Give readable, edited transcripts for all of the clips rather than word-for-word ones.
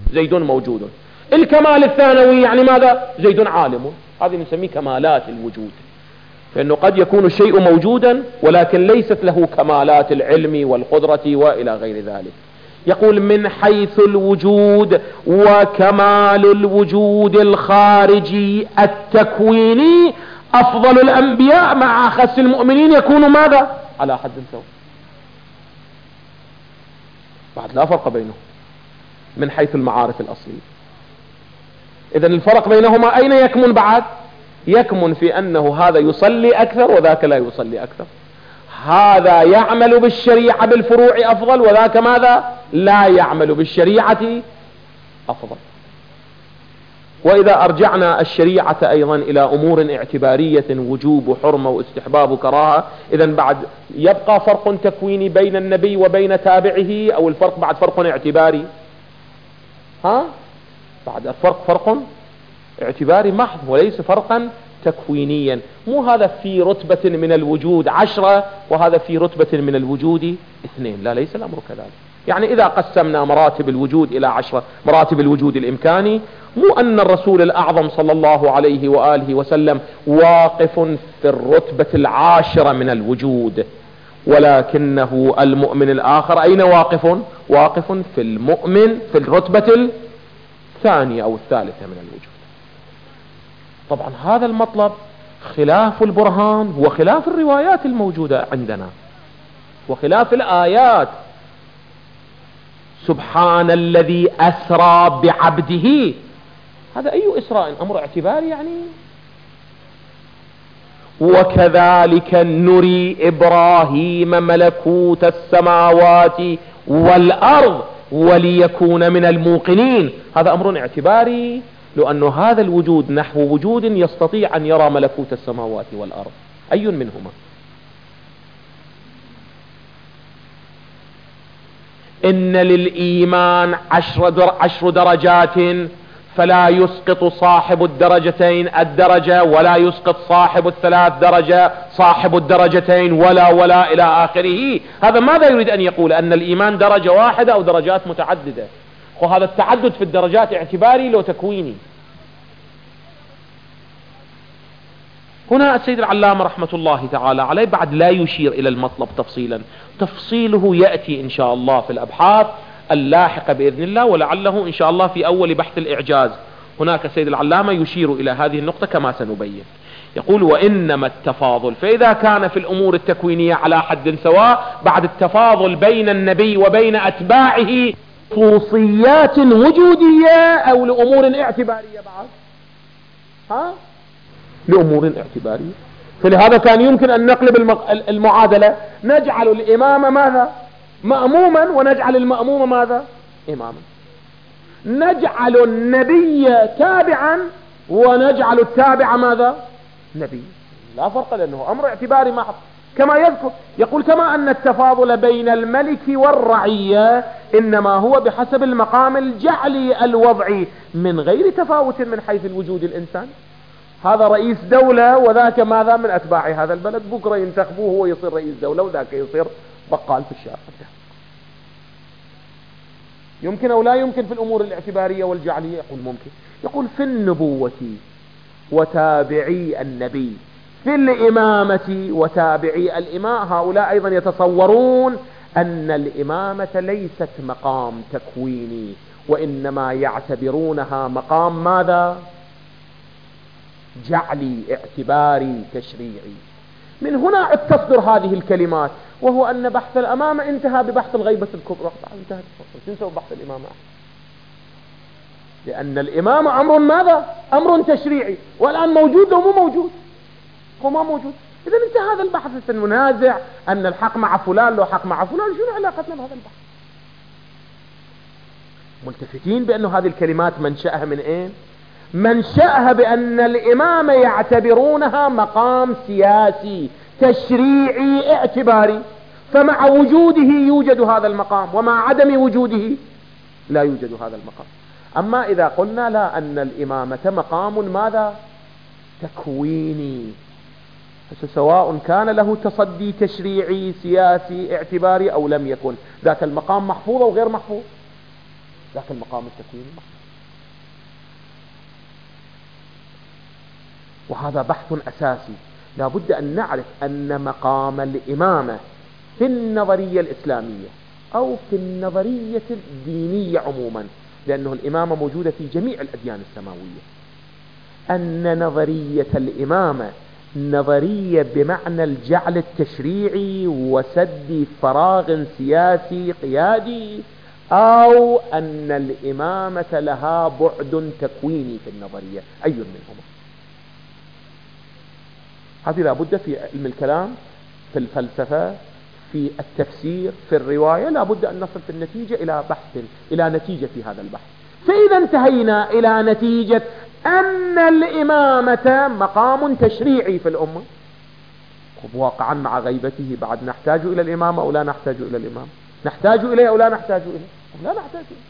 زيد موجود. الكمال الثانوي يعني ماذا؟ زيد عالم. هذه نسميه كمالات الوجود، فإنه قد يكون الشيء موجودا ولكن ليست له كمالات العلم والقدرة وإلى غير ذلك. يقول من حيث الوجود وكمال الوجود الخارجي التكويني أفضل الأنبياء مع أخس المؤمنين يكون ماذا؟ على حد سواء. بعد لا فرق بينهم من حيث المعارف الأصلية. إذن الفرق بينهما أين يكمن بعد؟ يكمن في أنه هذا يصلي أكثر وذاك لا يصلي أكثر، هذا يعمل بالشريعة بالفروع أفضل وذاك ماذا؟ لا يعمل بالشريعة أفضل. وإذا أرجعنا الشريعة أيضا إلى أمور اعتبارية وجوب وحرمة واستحباب وكراهة، إذن بعد يبقى فرق تكويني بين النبي وبين تابعه، أو الفرق بعد فرق اعتباري؟ بعد الفرق فرق اعتباري محض وليس فرقا تكوينيا. مو هذا في رتبة من الوجود 10 وهذا في رتبة من الوجود 2، لا، ليس الأمر كذلك. يعني إذا قسمنا مراتب الوجود إلى 10 مراتب الوجود الإمكاني، مو أن الرسول الأعظم صلى الله عليه وآله وسلم واقف في الرتبة 10 من الوجود، ولكنه المؤمن الآخر أين واقف؟ واقف في المؤمن في الرتبة 2 أو 3 من الوجود. طبعا هذا المطلب خلاف البرهان وخلاف الروايات الموجودة عندنا وخلاف الآيات. سبحان الذي أسرى بعبده، هذا أي إسراء؟ أمر اعتباري يعني. وكذلك نري إبراهيم ملكوت السماوات والأرض وليكون من الموقنين، هذا أمر اعتباري، لأنه هذا الوجود نحو وجود يستطيع أن يرى ملكوت السماوات والأرض، أي منهما؟ إن للإيمان 10 درجات، فلا يسقط صاحب الدرجتين الدرجة ولا يسقط صاحب ال3 درجة صاحب الدرجتين ولا إلى آخره. هذا ماذا يريد أن يقول؟ أن الإيمان درجة واحدة أو درجات متعددة؟ وهذا التعدد في الدرجات اعتباري لو تكويني. هنا السيد العلامة رحمة الله تعالى عليه بعد لا يشير إلى المطلب تفصيلا، تفصيله يأتي إن شاء الله في الأبحاث اللاحقة بإذن الله، ولعله إن شاء الله في أول بحث الإعجاز. هناك السيد العلامة يشير إلى هذه النقطة كما سنبين. يقول وإنما التفاضل، فإذا كان في الأمور التكوينية على حد سواء، بعد التفاضل بين النبي وبين أتباعه خصوصيات وجودية أو لأمور اعتبارية بعد؟ لأمور اعتبارية. فلهذا كان يمكن أن نقلب المعادلة، نجعل الإمام ماذا؟ مأموما، ونجعل المأموم ماذا؟ إماما. نجعل النبي تابعا ونجعل التابع ماذا؟ نبي. لا فرق، لأنه أمر اعتباري محض. كما يذكر يقول كما أن التفاضل بين الملك والرعية إنما هو بحسب المقام الجعلي الوضعي من غير تفاوت من حيث الوجود الإنسان. هذا رئيس دولة وذاك ماذا؟ من أتباع هذا البلد، بكرة ينتخبوه هو يصير رئيس دولة وذاك يصير بقال في الشارع. يمكن أو لا يمكن في الأمور الاعتبارية والجعلية؟ يقول ممكن. يقول في النبوة وتابعي النبي، في الإمامة وتابعي الإمام، هؤلاء أيضا يتصورون أن الإمامة ليست مقام تكويني، وإنما يعتبرونها مقام ماذا؟ جعلي اعتباري تشريعي. من هنا تصدر هذه الكلمات، وهو أن بحث الأمامة انتهى ببحث الغيبة الكبرى. انتهت، تنسوا بحث الإمامة، لأن الإمامة أمر ماذا؟ أمر تشريعي، والآن موجود أو مو موجود؟ هو ما موجود. إذا انتهى هذا البحث. سننازع أن الحق مع فلان، لو حق مع فلان، شنو علاقتنا بهذا البحث؟ ملتفتين بأن هذه الكلمات منشأها من أين؟ منشأها بأن الإمامة يعتبرونها مقام سياسي تشريعي اعتباري، فمع وجوده يوجد هذا المقام، ومع عدم وجوده لا يوجد هذا المقام. أما إذا قلنا لا، أن الإمامة مقام ماذا؟ تكويني، سواء كان له تصدي تشريعي سياسي اعتباري أو لم يكن، ذاك المقام محفوظ أو غير محفوظ؟ لكن مقام التكوين وهذا بحث أساسي. لا بد أن نعرف أن مقام الإمامة في النظرية الإسلامية أو في النظرية الدينية عموما، لأنه الإمامة موجودة في جميع الأديان السماوية، أن نظرية الإمامة نظرية بمعنى الجعل التشريعي وسد فراغ سياسي قيادي، أو أن الإمامة لها بعد تكويني في النظرية، أي منهما. هذه لابد في علم الكلام، في الفلسفة، في التفسير، في الرواية، لابد أن نصل في النتيجة إلى نتيجة في هذا البحث. فإذا انتهينا إلى نتيجة أن الإمامة مقام تشريعي في الأمة، واقعا مع غيبته بعد نحتاج إلى الإمامة أو لا نحتاج إلى الإمامة؟ نحتاج إليه أو لا نحتاج إليه؟ لا نحتاج إليه.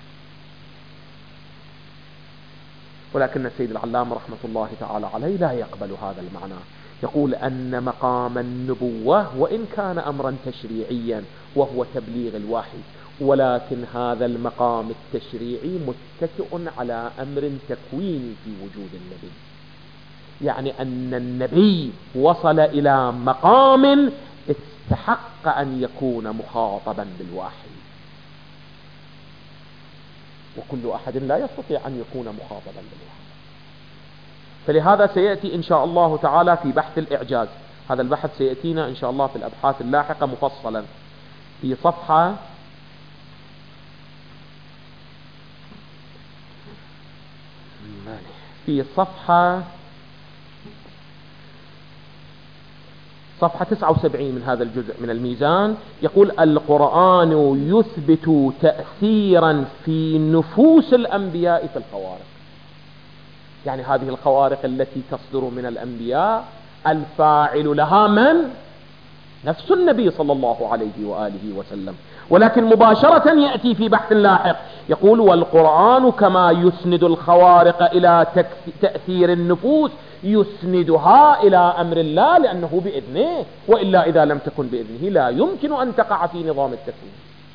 ولكن السيد العلامة رحمة الله تعالى عليه لا يقبل هذا المعنى، يقول أن مقام النبوة وإن كان أمرا تشريعيا وهو تبليغ الوحي، ولكن هذا المقام التشريعي متكئ على أمر تكويني في وجود النبي، يعني أن النبي وصل إلى مقام استحق أن يكون مخاطبا بالوحي، وكل أحد لا يستطيع أن يكون مخاطبا بالوحي. فلهذا سيأتي إن شاء الله تعالى في بحث الإعجاز، هذا البحث سيأتينا إن شاء الله في الأبحاث اللاحقة مفصلا في صفحة 79 من هذا الجزء من الميزان، يقول: القرآن يثبت تأثيرا في نفوس الأنبياء في الخوارق. يعني هذه الخوارق التي تصدر من الأنبياء الفاعل لها من؟ نفس النبي صلى الله عليه وآله وسلم. ولكن مباشرة يأتي في بحث لاحق يقول: والقرآن كما يسند الخوارق إلى تأثير النفوس يسندها إلى أمر الله لأنه بإذنه، وإلا إذا لم تكن بإذنه لا يمكن أن تقع في نظام التكوين.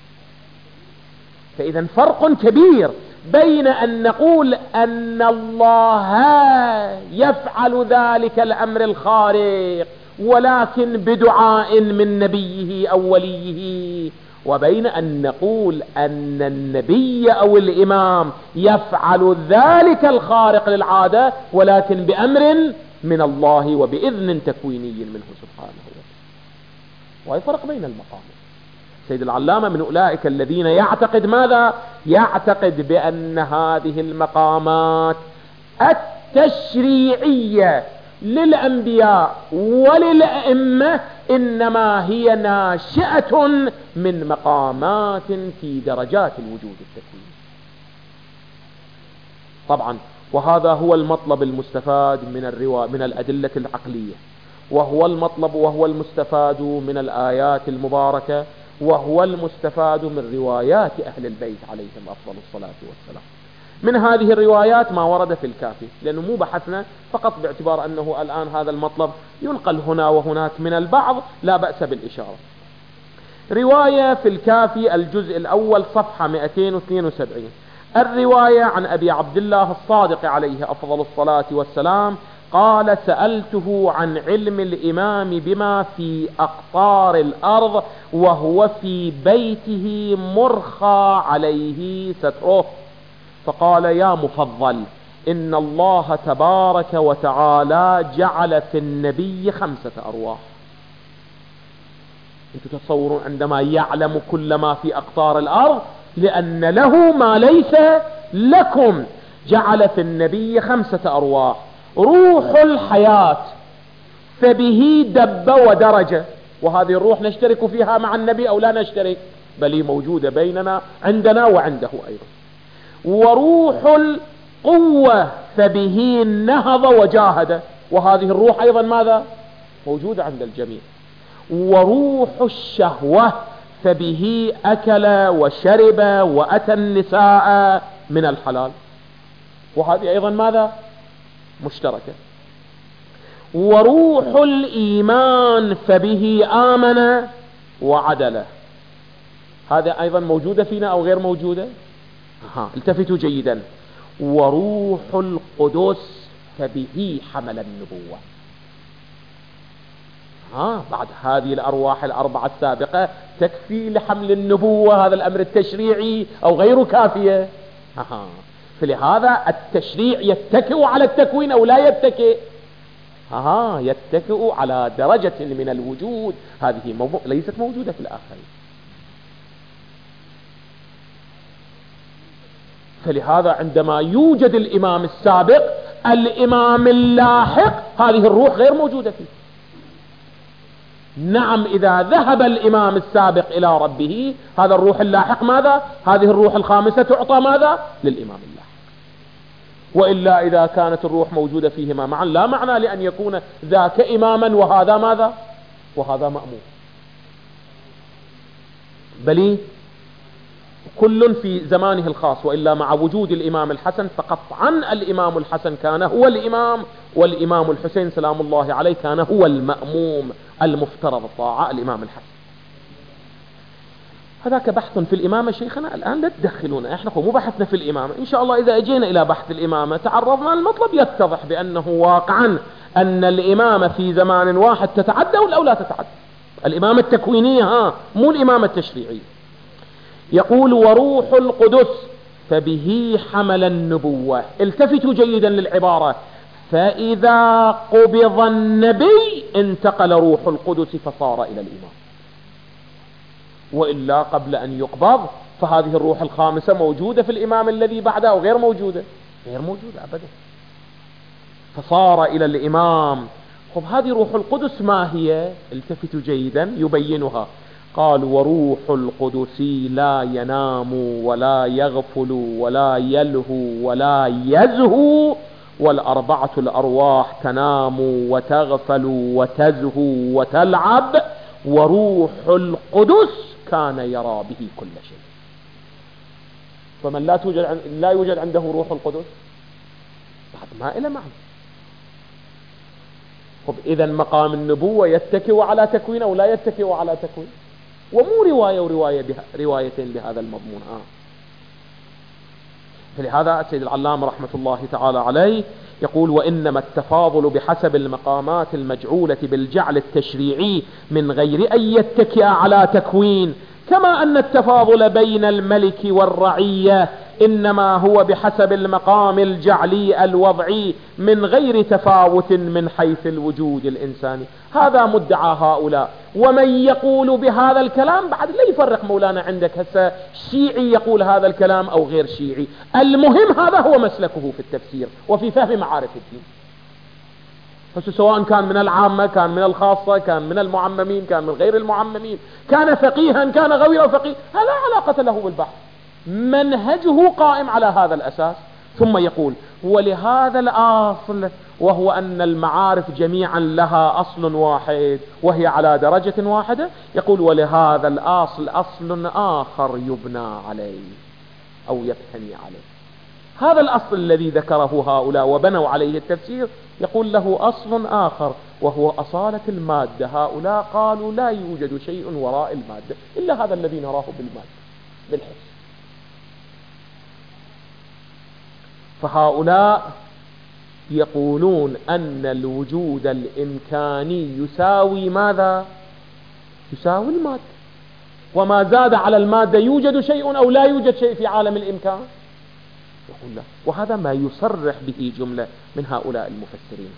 فإذا فرق كبير بين أن نقول أن الله يفعل ذلك الأمر الخارق ولكن بدعاء من نبيه أو وليه، وبين أن نقول أن النبي أو الإمام يفعل ذلك الخارق للعادة ولكن بأمر من الله وبإذن تكويني منه سبحانه وتعالى. وهي فرق بين المقامين. سيد العلامة من أولئك الذين يعتقد ماذا؟ يعتقد بأن هذه المقامات التشريعية للأنبياء وللأئمة إنما هي ناشئة من مقامات في درجات الوجود التكويني. طبعا وهذا هو المطلب المستفاد من الأدلة العقلية، وهو المطلب وهو المستفاد من الآيات المباركة، وهو المستفاد من روايات أهل البيت عليهم أفضل الصلاة والسلام. من هذه الروايات ما ورد في الكافي، لأنه مو بحثنا فقط باعتبار أنه الآن هذا المطلب ينقل هنا وهناك من البعض، لا بأس بالإشارة. رواية في الكافي الجزء الأول صفحة 272، الرواية عن أبي عبد الله الصادق عليه أفضل الصلاة والسلام قال: سألته عن علم الإمام بما في أقطار الأرض وهو في بيته مرخى عليه ستره، فقال: يا مفضل، إن الله تبارك وتعالى جعل في النبي 5 أرواح. أنتم تتصورون عندما يعلم كل ما في أقطار الأرض لأن له ما ليس لكم، جعل في النبي 5 أرواح: روح الحياة فبه دب ودرج، وهذه الروح نشترك فيها مع النبي أو لا نشترك؟ بل هي موجودة بيننا عندنا وعنده أيضا. وروح القوة فبه نهض وجاهد، وهذه الروح أيضا ماذا؟ موجودة عند الجميع. وروح الشهوة فبه أكل وشرب وأتى النساء من الحلال، وهذه أيضا ماذا؟ مشتركة. وروح الإيمان فبه آمن وعدل، هذا أيضا موجودة فينا أو غير موجودة؟ التفتوا جيدا. وروح القدس فبه حمل النبوة. بعد هذه الأرواح الأربعة السابقة تكفي لحمل النبوة هذا الأمر التشريعي أو غير كافية؟ فلهذا التشريع يتكئ على التكوين أو لا يتكئ؟ يتكئ على درجة من الوجود هذه ليست موجودة في الآخرين. فلهذا عندما يوجد الإمام السابق الإمام اللاحق هذه الروح غير موجودة فيه. نعم إذا ذهب الإمام السابق إلى ربه هذا الروح اللاحق ماذا؟ هذه الروح الخامسة تعطى ماذا؟ للإمام اللاحق. وإلا إذا كانت الروح موجودة فيهما معا لا معنى لأن يكون ذاك إماما وهذا ماذا؟ وهذا مأموم، بل كل في زمانه الخاص. وإلا مع وجود الإمام الحسن فقطعا الإمام الحسن كان هو الإمام، والإمام الحسين سلام الله عليه كان هو المأموم المفترض الطاعة الإمام الحسن. هذاك بحث في الإمامة شيخنا، الآن لا تدخلونا، احنا مو بحثنا في الإمامة. إن شاء الله إذا أجينا إلى بحث الإمامة تعرضنا المطلب يتضح بأنه واقعا أن الإمامة في زمان واحد تتعدى أو لا تتعدى. الإمامة التكوينية مو الإمامة التشريعية. يقول وروح القدس فبه حمل النبوة. التفتوا جيدا للعبارة. فإذا قبض النبي انتقل روح القدس فصار إلى الإمام. وإلا قبل أن يقبض فهذه الروح الخامسة موجودة في الإمام الذي بعده أو غير موجودة؟ غير موجودة أبدا. فصار إلى الإمام. خب هذه روح القدس ما هي؟ التفتوا جيدا يبينها. قال وروح القدس لا ينام ولا يغفل ولا يلهو ولا يزهو والأربعة الأرواح تنام وتغفل وتزهو وتلعب وروح القدس كان يرى به كل شيء. فمن لا يوجد عنده روح القدس بعد ما إلى معنى. طب إذا مقام النبوة يتكئ على تكوين أو لا يتكئ على تكوين؟ ومو روايتين بهذا المضمون. فلهذا السيد العلامة رحمة الله تعالى عليه يقول وإنما التفاضل بحسب المقامات المجعولة بالجعل التشريعي من غير أن يتكئ على تكوين، كما أن التفاضل بين الملك والرعية إنما هو بحسب المقام الجعلي الوضعي من غير تفاوت من حيث الوجود الإنساني. هذا مدعى هؤلاء. ومن يقول بهذا الكلام بعد لا يفرق مولانا عندك هسه شيعي يقول هذا الكلام أو غير شيعي، المهم هذا هو مسلكه في التفسير وفي فهم معارف الدين. سواء كان من العامة كان من الخاصة كان من المعممين كان من غير المعممين، كان فقيها كان غير فقيه، هذا علاقة له بالبحث. منهجه قائم على هذا الأساس. ثم يقول ولهذا الأصل وهو أن المعارف جميعا لها أصل واحد وهي على درجة واحدة. يقول ولهذا الأصل أصل آخر يبنى عليه أو يبتني عليه. هذا الأصل الذي ذكره هؤلاء وبنوا عليه التفسير يقول له أصل آخر وهو أصالة المادة. هؤلاء قالوا لا يوجد شيء وراء المادة إلا هذا الذي نراه بالمادة بالحس. فهؤلاء يقولون أن الوجود الإمكاني يساوي ماذا؟ يساوي المادة، وما زاد على المادة يوجد شيء أو لا يوجد شيء في عالم الإمكان؟ يقول لا. وهذا ما يصرح به جملة من هؤلاء المفسرين.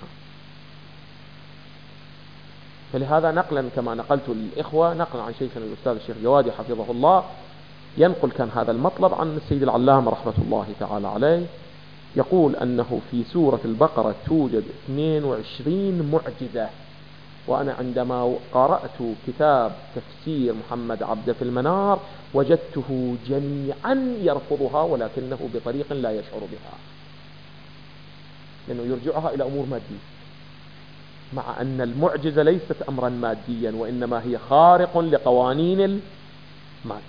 فلهذا نقلا كما نقلت للإخوة نقلا عن شيخنا الأستاذ الشيخ جوادي حفظه الله ينقل كان هذا المطلب عن السيد العلامة رحمة الله تعالى عليه، يقول أنه في سورة البقرة توجد 22 معجزة. وأنا عندما قرأت كتاب تفسير محمد عبده في المنار وجدته جميعا يرفضها ولكنه بطريق لا يشعر بها، لأنه يرجعها إلى أمور مادية، مع أن المعجزة ليست أمرا ماديا وإنما هي خارق لقوانين المادة.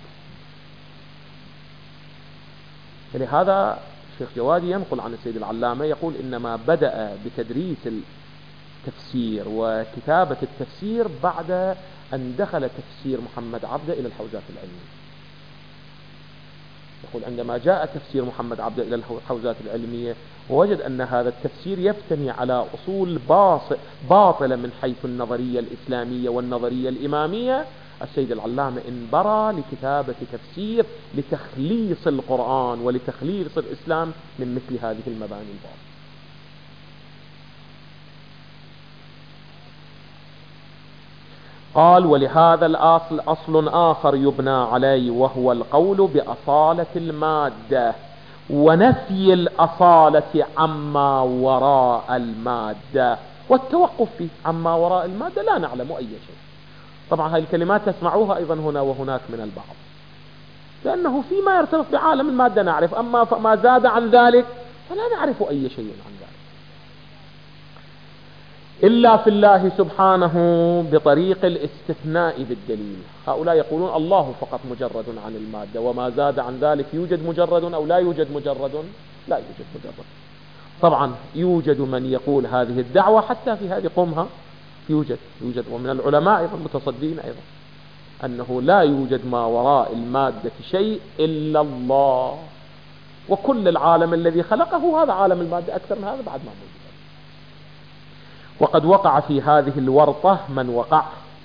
فلهذا الشيخ جوادي ينقل عن السيد العلامة يقول إنما بدأ بتدريس التفسير وكتابة التفسير بعد أن دخل تفسير محمد عبده إلى الحوزات العلمية. يقول عندما جاء تفسير محمد عبده إلى الحوزات العلمية ووجد أن هذا التفسير يفتني على أصول باطلة من حيث النظرية الإسلامية والنظرية الإمامية، السيد العلامة انبرى لكتابة تفسير لتخليص القرآن ولتخليص الإسلام من مثل هذه المباني الباطلة. قال: ولهذا الأصل أصل آخر يبنى عليه، وهو القول بأصالة المادة ونفي الأصالة عما وراء المادة والتوقف فيه. عما وراء المادة لا نعلم أي شيء. طبعا هذه الكلمات تسمعوها أيضا هنا وهناك من البعض، لأنه فيما يرتبط بعالم المادة نعرف، أما ما زاد عن ذلك فلا نعرف أي شيء عن ذلك إلا في الله سبحانه بطريق الاستثناء بالدليل. هؤلاء يقولون الله فقط مجرد عن المادة، وما زاد عن ذلك يوجد مجرد أو لا يوجد مجرد؟ لا يوجد مجرد. طبعا يوجد من يقول هذه الدعوة حتى في هذه قومها يوجد، ومن العلماء أيضا متصدين أيضا أنه لا يوجد ما وراء المادة شيء إلا الله، وكل العالم الذي خلقه هذا عالم المادة، أكثر من هذا بعد ما موجود. وقد وقع في هذه الورطة من وقع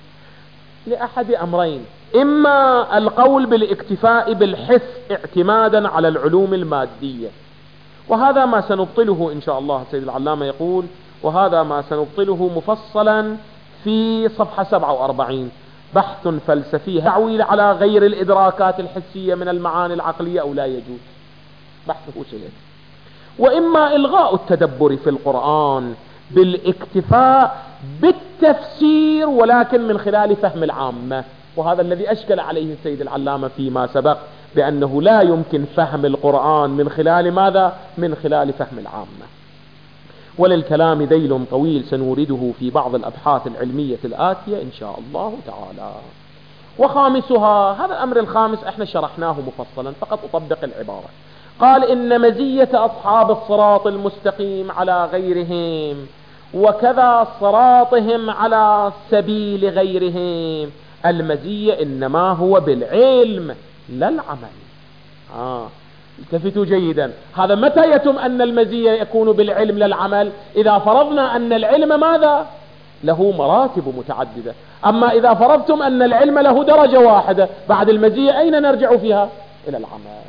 لأحد أمرين: إما القول بالاكتفاء بالحس اعتمادا على العلوم المادية، وهذا ما سنبطله إن شاء الله. سيد العلامة يقول: وهذا ما سنبطله مفصلا في صفحة 47، بحث فلسفي تعويل على غير الإدراكات الحسية من المعاني العقلية أو لا يجوز، بحثه سيد. وإما إلغاء التدبر في القرآن بالاكتفاء بالتفسير ولكن من خلال فهم العامة، وهذا الذي أشكل عليه السيد العلامة فيما سبق، بأنه لا يمكن فهم القرآن من خلال ماذا؟ من خلال فهم العامة. وللكلام ذيل طويل سنورده في بعض الأبحاث العلمية الآتية إن شاء الله تعالى. وخامسها، هذا الأمر الخامس احنا شرحناه مفصلا، فقط أطبق العبارة. قال: إن مزية أصحاب الصراط المستقيم على غيرهم وكذا صراطهم على سبيل غيرهم، المزية إنما هو بالعلم لا العمل. التفتوا جيدا، هذا متى يتم أن المزية يكون بالعلم لا العمل؟ إذا فرضنا أن العلم ماذا؟ له مراتب متعددة. أما إذا فرضتم أن العلم له درجة واحدة، بعد المزية أين نرجع فيها؟ إلى العمل.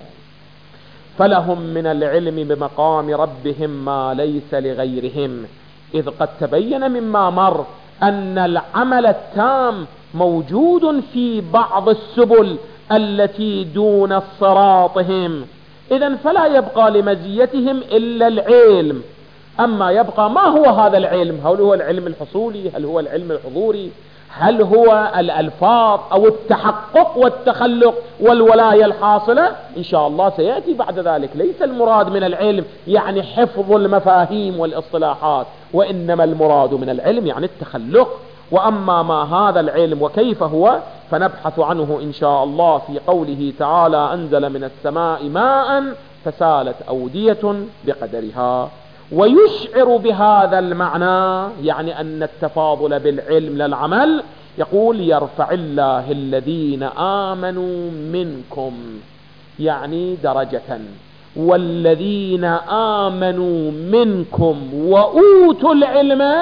فلهم من العلم بمقام ربهم ما ليس لغيرهم، إذ قد تبين مما مر أن العمل التام موجود في بعض السبل التي دون صراطهم، إذن فلا يبقى لمزيتهم إلا العلم. أما يبقى ما هو هذا العلم؟ هل هو العلم الحصولي؟ هل هو العلم الحضوري؟ هل هو الألفاظ أو التحقق والتخلق والولاية الحاصلة؟ إن شاء الله سيأتي بعد ذلك. ليس المراد من العلم يعني حفظ المفاهيم والاصطلاحات، وإنما المراد من العلم يعني التخلق. وأما ما هذا العلم وكيف هو فنبحث عنه إن شاء الله في قوله تعالى: أنزل من السماء ماء فسالت أودية بقدرها. ويشعر بهذا المعنى يعني أن التفاضل بالعلم للعمل، يقول: يرفع الله الذين آمنوا منكم، يعني درجة، والذين آمنوا منكم وأوتوا العلم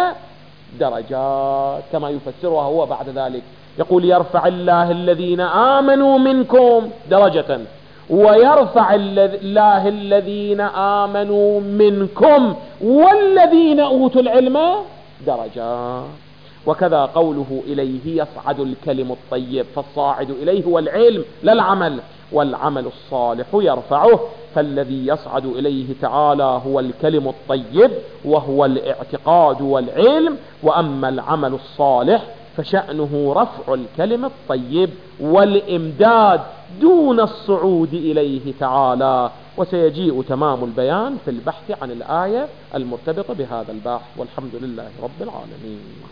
درجات، كما يفسرها هو بعد ذلك. يقول: يرفع الله الذين آمنوا منكم درجة، ويرفع الله الذين آمنوا منكم والذين أوتوا العلم درجات. وكذا قوله: إليه يصعد الكلم الطيب، فالصاعد إليه هو العلم لا العمل، والعمل الصالح يرفعه. فالذي يصعد إليه تعالى هو الكلم الطيب وهو الاعتقاد والعلم، وأما العمل الصالح فشأنه رفع الكلم الطيب والإمداد دون الصعود إليه تعالى. وسيجيء تمام البيان في البحث عن الآية المرتبطة بهذا البحث، والحمد لله رب العالمين.